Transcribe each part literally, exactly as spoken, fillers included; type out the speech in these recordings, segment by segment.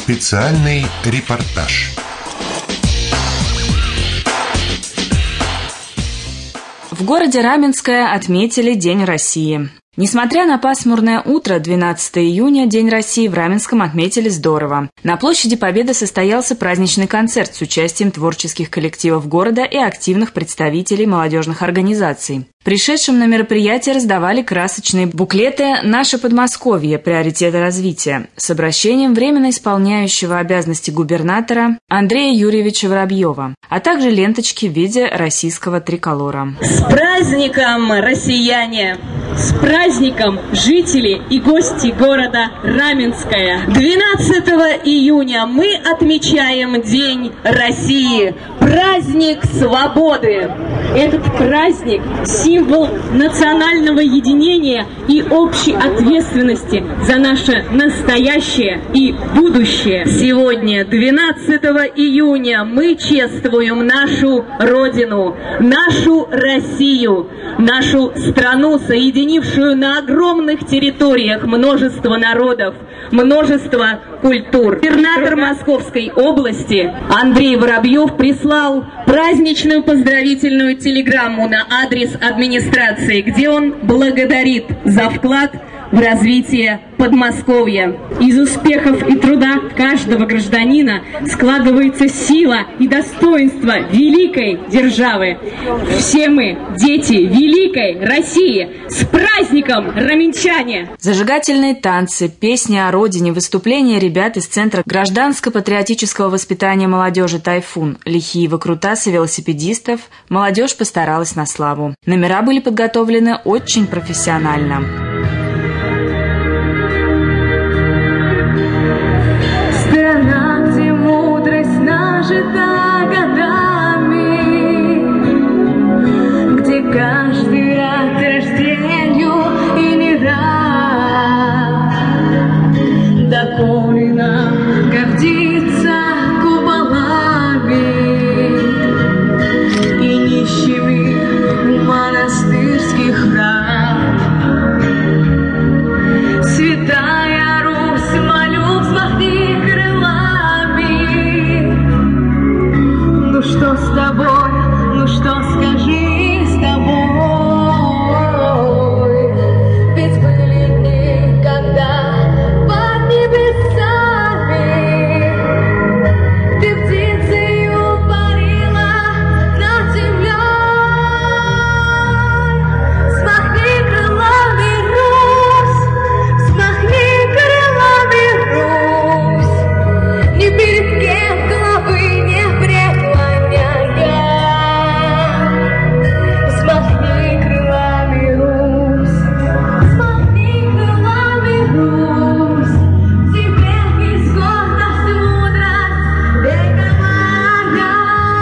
Специальный репортаж. В городе Раменское отметили День России. Несмотря на пасмурное утро, двенадцатого июня, День России в Раменском отметили здорово. На площади Победы состоялся праздничный концерт с участием творческих коллективов города и активных представителей молодежных организаций. Пришедшим на мероприятие раздавали красочные буклеты «Наше Подмосковье. Приоритеты развития» с обращением временно исполняющего обязанности губернатора Андрея Юрьевича Воробьева, а также ленточки в виде российского триколора. С праздником, россияне! С праздником, жители и гости города Раменское! двенадцатого июня мы отмечаем День России, праздник свободы. Этот праздник – символ национального единения и общей ответственности за наше настоящее и будущее. Сегодня, двенадцатого июня, мы чествуем нашу Родину, нашу Россию, нашу страну, соединившую на огромных территориях множество народов, множество культур. Губернатор Московской области Андрей Воробьев прислал праздничную поздравительную телеграмму на адрес администрации, где он благодарит за вклад в развитие Подмосковья. Из успехов и труда каждого гражданина складывается сила и достоинство великой державы. Все мы дети великой России. С праздником, раменчане! Зажигательные танцы, песни о родине, выступления ребят из Центра гражданско-патриотического воспитания молодежи «Тайфун», лихие выкрутасы велосипедистов, молодежь постаралась на славу. Номера были подготовлены очень профессионально. Страна, где мудрость нажита годами, где каждый рад рождению и не рад, доколе нам гордиться куполами и нищими монастырских храм. Святая Русь, молю, взмахни крылами. Ну что с тобой, ну что скажи с тобой? Ведь были дни, когда под небесами ты птицею парила над землей. Взмахни крылами, Русь, взмахни крылами, Русь, ни перед кем головы не преклоняя. Взмахни крылами, Русь, взмахни крылами, Русь, тебе есть гордость, мудрость вековая.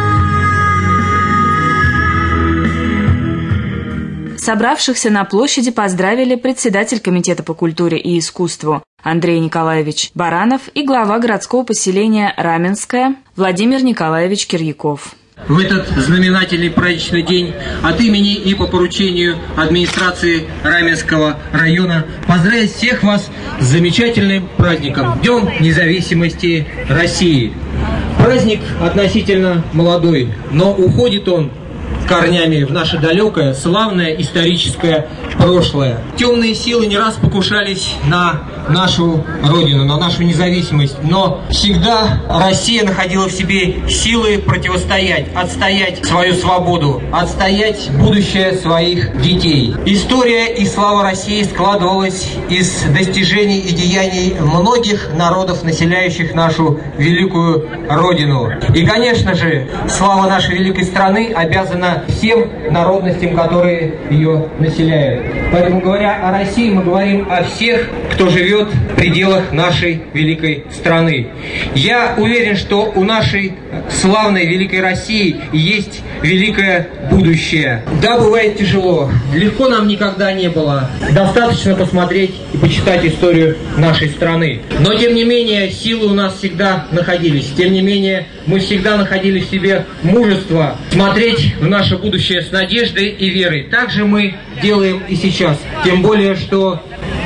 Собравшихся на площади поздравили председатель Комитета по культуре и искусству Андрей Николаевич Баранов и глава городского поселения Раменское Владимир Николаевич Кирьяков. В этот знаменательный праздничный день от имени и по поручению администрации Раменского района поздравить всех вас с замечательным праздником, Днем независимости России. Праздник относительно молодой, но уходит он корнями в наше далекое, славное историческое прошлое. Темные силы не раз покушались на нашу Родину, на нашу независимость, но всегда Россия находила в себе силы противостоять, отстоять свою свободу, отстоять будущее своих детей. История и слава России складывалась из достижений и деяний многих народов, населяющих нашу великую Родину. И, конечно же, слава нашей великой страны обязана всем народностям, которые ее населяют. Поэтому, говоря о России, мы говорим о всех, кто живет в пределах нашей великой страны. Я уверен, что у нашей славной великой России есть великое будущее. Да, бывает тяжело, легко нам никогда не было. Достаточно посмотреть и почитать историю нашей страны. Но, тем не менее, силы у нас всегда находились. Тем не менее, мы всегда находили в себе мужество смотреть в наше будущее с надеждой и верой. Так же мы делаем и сейчас. Тем более, что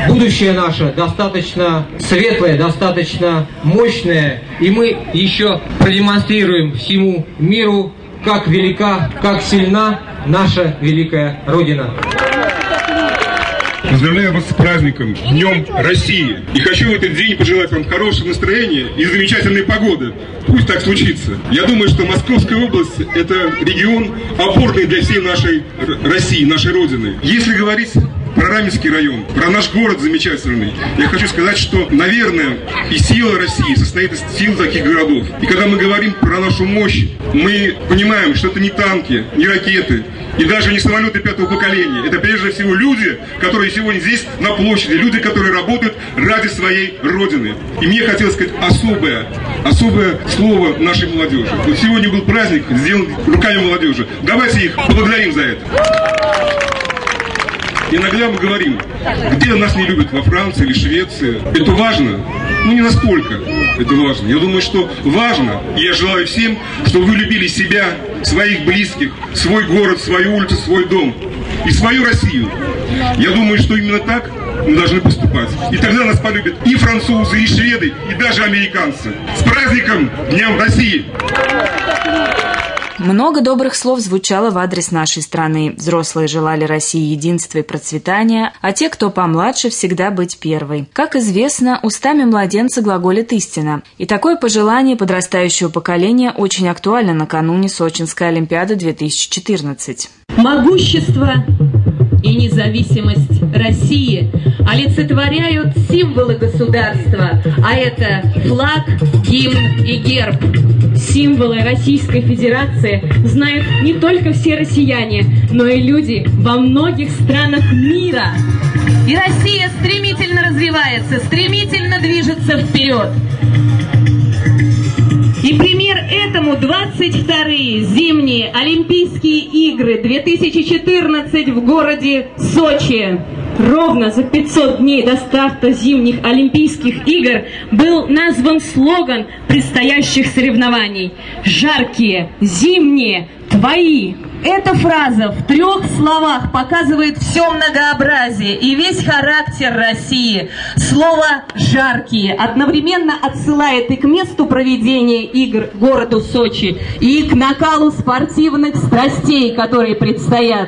будущее наше достаточно светлое, достаточно мощное, и мы еще продемонстрируем всему миру, как велика, как сильна наша великая Родина. Поздравляю вас с праздником, Днем России. И хочу в этот день пожелать вам хорошего настроения и замечательной погоды. Пусть так случится. Я думаю, что Московская область – это регион опорный для всей нашей России, нашей Родины. Если говорить про Раменский район, про наш город замечательный, я хочу сказать, что, наверное, и сила России состоит из сил таких городов. И когда мы говорим про нашу мощь, мы понимаем, что это не танки, не ракеты, и даже не самолеты пятого поколения. Это прежде всего люди, которые сегодня здесь на площади, люди, которые работают ради своей Родины. И мне хотелось сказать особое, особое слово нашей молодежи. Вот сегодня был праздник, сделан руками молодежи. Давайте их поблагодарим за это. Иногда мы говорим, где нас не любят, во Франции или Швеции. Это важно? Ну, не насколько это важно. Я думаю, что важно, и я желаю всем, чтобы вы любили себя, своих близких, свой город, свою улицу, свой дом и свою Россию. Я думаю, что именно так мы должны поступать. И тогда нас полюбят и французы, и шведы, и даже американцы. С праздником Днем России! Много добрых слов звучало в адрес нашей страны. Взрослые желали России единства и процветания, а те, кто помладше, всегда быть первой. Как известно, устами младенца глаголит истина. И такое пожелание подрастающего поколения очень актуально накануне Сочинской Олимпиады две тысячи четырнадцать. Могущество и независимость России олицетворяют символы государства, а это флаг, гимн и герб. Символы Российской Федерации знают не только все россияне, но и люди во многих странах мира. И Россия стремительно развивается, стремительно движется вперед. И пример этому двадцать вторые зимние Олимпийские игры две тысячи четырнадцать в городе Сочи. Ровно за пятьсот дней до старта зимних Олимпийских игр был назван слоган предстоящих соревнований: «Жаркие, зимние, твои». Эта фраза в трех словах показывает все многообразие и весь характер России. Слово «жаркие» одновременно отсылает и к месту проведения игр городу Сочи, и к накалу спортивных страстей, которые предстоят.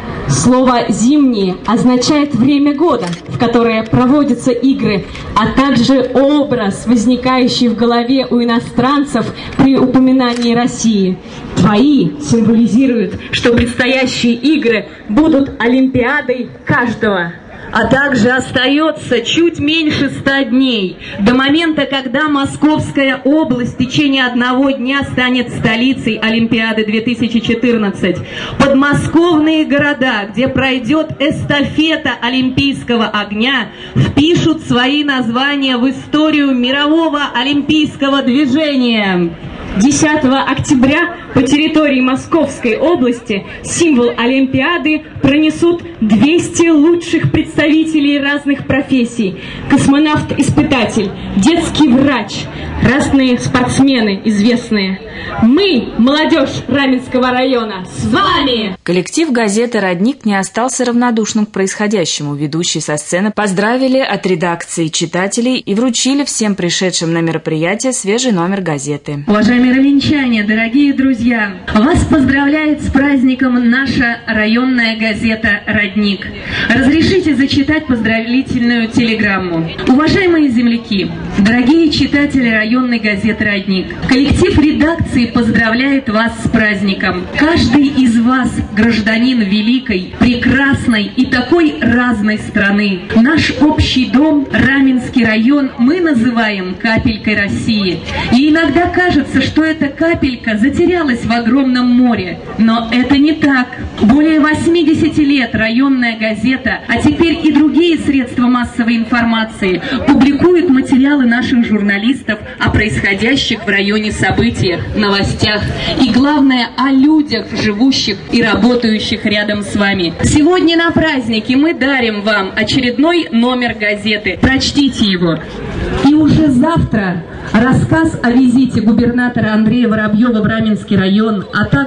Слово «зимние» означает время года, в которое проводятся игры, а также образ, возникающий в голове у иностранцев при упоминании России. «Твои» символизируют, что предстоящие игры будут Олимпиадой каждого. А также остается чуть меньше ста дней до момента, когда Московская область в течение одного дня станет столицей Олимпиады две тысячи четырнадцать. Подмосковные города, где пройдет эстафета Олимпийского огня, впишут свои названия в историю мирового олимпийского движения. десятого октября по территории Московской области символ Олимпиады пронесут двести лучших представителей разных профессий: космонавт-испытатель, детский врач, разные спортсмены известные. Мы, молодежь Раменского района, с вами! Коллектив газеты «Родник» не остался равнодушным к происходящему. Ведущие со сцены поздравили от редакции читателей и вручили всем пришедшим на мероприятие свежий номер газеты. Уважаемые равенчане, дорогие друзья, вас поздравляет с праздником наша районная газета «Родник». Разрешите зачитать поздравительную телеграмму. Уважаемые земляки, дорогие читатели районной газеты «Родник», коллектив редакции поздравляет вас с праздником. Каждый из вас гражданин великой, прекрасной и такой разной страны. Наш общий дом, Раменский район, мы называем капелькой России. И иногда кажется, что эта капелька затерялась в огромном море. Но это не так. Более восьмидесяти лет районная газета, а теперь и другие средства массовой информации публикуют материалы наших журналистов о происходящих в районе событиях, новостях и, главное, о людях, живущих и работающих рядом с вами. Сегодня на празднике мы дарим вам очередной номер газеты. Прочтите его. И уже завтра рассказ о визите губернатора Андрея Воробьева в Раменский район, а также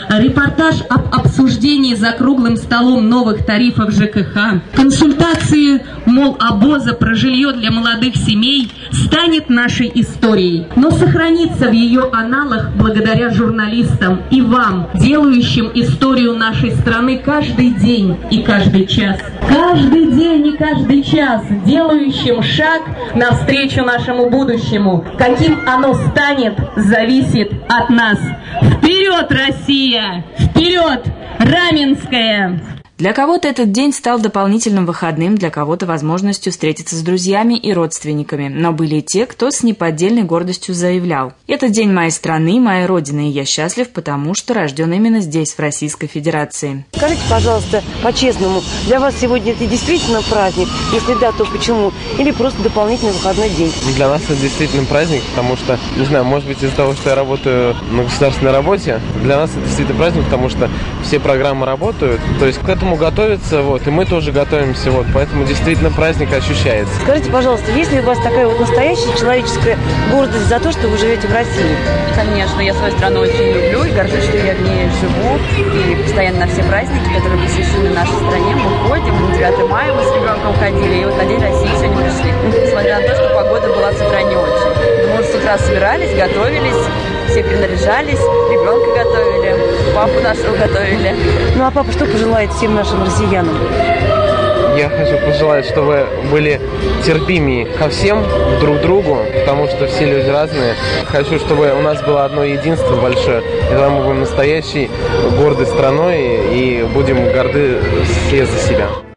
репортаж об обсуждении за круглым столом новых тарифов ЖКХ, консультации, мол, обоза про жилье для молодых семей станет нашей историей, но сохранится в ее аналах благодаря журналистам и вам, делающим историю нашей страны каждый день и каждый час. Каждый день и каждый час делающим шаг навстречу нашему будущему. Каким оно станет, зависит от нас. Вперед, Россия! Вперед, Раменская! Для кого-то этот день стал дополнительным выходным, для кого-то возможностью встретиться с друзьями и родственниками. Но были и те, кто с неподдельной гордостью заявлял: «Это день моей страны, моей родины, и я счастлив, потому что рожден именно здесь, в Российской Федерации». Скажите, пожалуйста, по-честному, для вас сегодня это действительно праздник? Если да, то почему? Или просто дополнительный выходной день? Для нас это действительно праздник, потому что, не знаю, может быть, из-за того, что я работаю на государственной работе, для нас это действительно праздник, потому что все программы работают, то есть к этому готовятся, вот, и мы тоже готовимся, вот, поэтому действительно праздник ощущается. Скажите, пожалуйста, есть ли у вас такая вот настоящая человеческая гордость за то, что вы живете в России? Конечно, я свою страну очень люблю и горжусь, что я в ней живу, и постоянно на все праздники, которые посвящены нашей стране, мы ходим. На девятое мая мы с ребенком ходили, и вот на День России сегодня пришли. Несмотря на то, что погода была с утра не очень. Мы с утра собирались, готовились, все принаряжались, ребенка готовили, папу нашего готовили. Ну а папа что пожелает всем нашим россиянам? Я хочу пожелать, чтобы были терпимее ко всем, друг другу, потому что все люди разные. Хочу, чтобы у нас было одно единство большое, и тогда мы будем настоящей гордой страной и будем горды все за себя.